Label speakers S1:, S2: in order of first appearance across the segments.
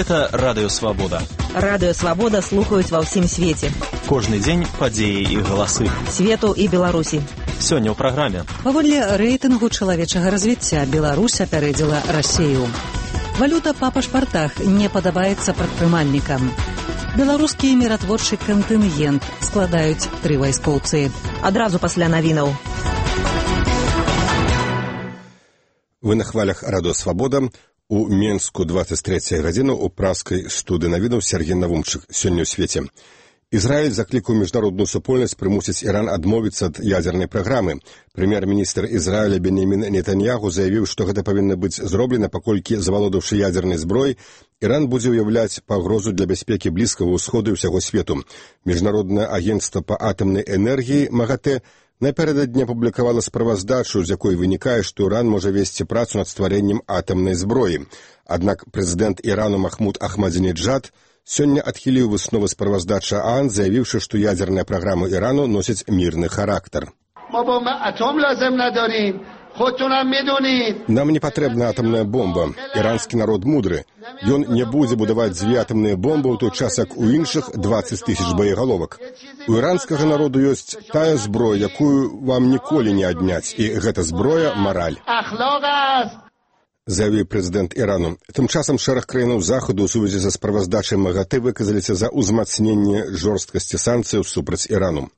S1: Гэта Радыё Свабода.
S2: Радыё Свабода слухаюць ва ўсім свеце.
S1: Кожны дзень падзеі і галасы.
S2: Свету і Беларусі.
S1: Сёння ў праграме.
S3: Паводле рэйтынгу чалавечага развіцця Беларусь апярэдзіла Расію. Валюта па пашпартах не падабаецца прадпрымальнікам. Беларускі міратворчы кантынгент складаюць 3 вайскоўцы.
S2: Адразу пасля навінаў.
S4: Вы на хвалях Радыё Свабода. У Менску 23 гадзіна у праскай студыі навінаў Сергей Навумчык. Сёння ў свеце. Ізраіль заклікаў міжнародную супольнасць прымусіць Іран адмовіцца ад ядзернай праграмы. Прэм'ер-міністр Ізраіля Беньямін Нетаньяху заявіў, што гэта павінна быць зроблена, паколькі, завалодаўшы ядзернай зброяй, Іран будзе ўяўляць пагрозу для бяспекі Блізкага ўсходу і ўсяго свету. Міжнароднае агенцтва па атамнай энергіі МАГАТЭ напярэдадні апублікавала справаздачу, з якой вынікае, што Іран можа весці працу над стварэннем атамнай зброі. Аднак прэзідэнт Ірану Махмуд Ахмадзінеджад сёння адхіліў высновы справаздачы ААН, заявіўшы, што ядзерная праграма Ірану носіць мірны характар. Нам не патрэбна атамная бомба. Іранскі народ мудры. Ён не будзе будаваць 2 атамныя бомбы ў той час, як у іншых 20 000 боегаловак. У іранскага народу ёсць тая зброя, якую вам ніколі не адняць, і гэта зброя мараль. Заявіў прэзідэнт Ірану. Тым часам шэраг краінаў захаду ў сувязі са справаздачай МАГАТЭ выказаліся за ўзмацненне жорсткасці санкцыяў супраць Ірану.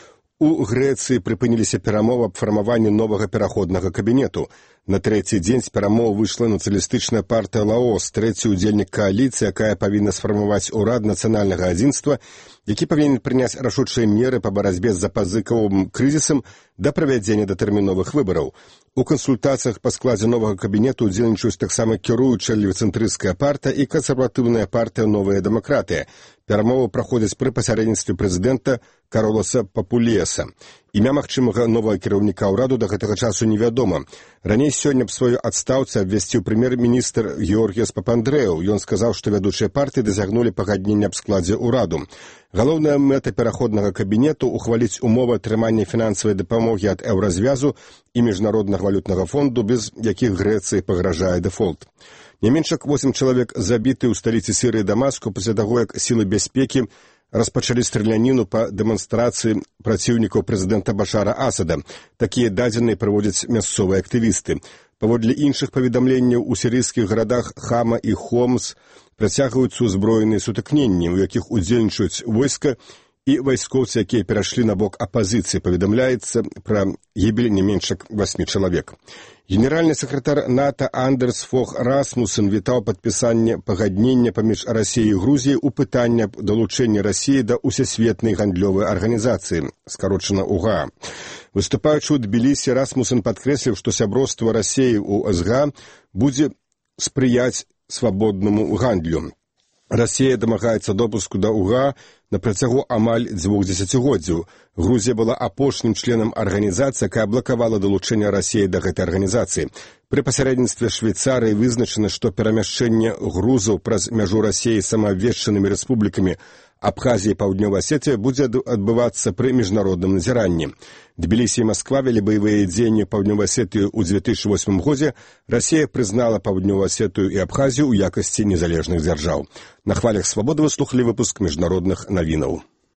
S4: У Грэцыі прыпыніліся перамовы аб фармаванні новага пераходнага кабінету. На 3-й дзень з перамоў выйшла нацыяналістычная партыя Лаос, 3-й удзельнік кааліцыі, якая павінна сфармаваць урад нацыянальнага адзінства, які павінен прыняць рашучыя меры па барацьбе з запазыкавым крызісам да правядзення датэрміновых выбараў. У кансультацыях па складзе новага кабінету удзельнічаюць таксама кіруючая левіцэнтрысцкая партыя і кансерватыўная партыя «Новая дэмакратыя». Перамовы праходзяць пры пасярэдніцтве прэзідэнта Кароласа Папулеса. Імя магчымага новага кіраўніка ўраду да гэтага часу невядома. Раней сёння б сваёй адстаўцы абвясціў прэм'ер-міністр Георгіяс Папандрэў. Ён сказаў, што вядучыя партыі дасягнулі пагаднення аб складзе ўраду. Галоўная мэта пераходнага кабінету — ухваліць умовы атрымання фінансавай дапамогі ад еўразвязу і міжнароднага валютнага фонду, без якіх Грэцыі пагражае дэфолт. Не менш як 8 чалавек забіты ў сталіцы Сірыі Дамаску пасля таго, як сілы бяспекі распачалі страляніну па дэманстрацыі праціўнікаў прэзідэнта Башара Асада. Такія дадзеныя прыводзяць мясцовыя актывісты. Паводле іншых паведамленняў, у сірыйскіх гарадах Хама і Хомс працягваюцца ўзброеныя сутыкненні, у якіх удзельнічаюць войска і вайскоўцы, якія перайшлі на бок апазіцыі. Паведамляецца пра гібель не менш як 8 чалавек. Генеральны сакратар НАТО Андерс Фог Расмуссен вітаў падпісанне пагаднення паміж Расіяй і Грузіяй у пытанні аб далучэнні Расіі да ўсесветнай гандлёвай арганізацыі, скарочана УГА. Выступаючы ў Тбілісі, Расмуссен падкрэсліў, што сяброўства Расіі ў СГА будзе спрыяць свабоднаму гандлю. Расія дамагаецца допуску да УГА на працягу амаль 2 дзесяцігоддзяў. Грузія была апошнім членам арганізацыі, якая блакавала далучэнне Расіі да гэтай арганізацыі. Пры пасярэдніцтве Швейцарыі вызначана, што перамяшчэнне грузаў праз мяжу Расіі самаабвешчанымі рэспублікамі Абхазія і Паўднёвая Асетыя будзе адбывацца пры міжнародным назіранні. Тбілісі і Масква вялі баявыя дзеянні Паўднёвай Асетыі ў 2008 годзе. Расія прызнала Паўднёвую Асетыю і Абхазію ў якасці незалежных дзяржаў. На хвалях Свабоды вы слухалі выпуск міжнародных навінаў.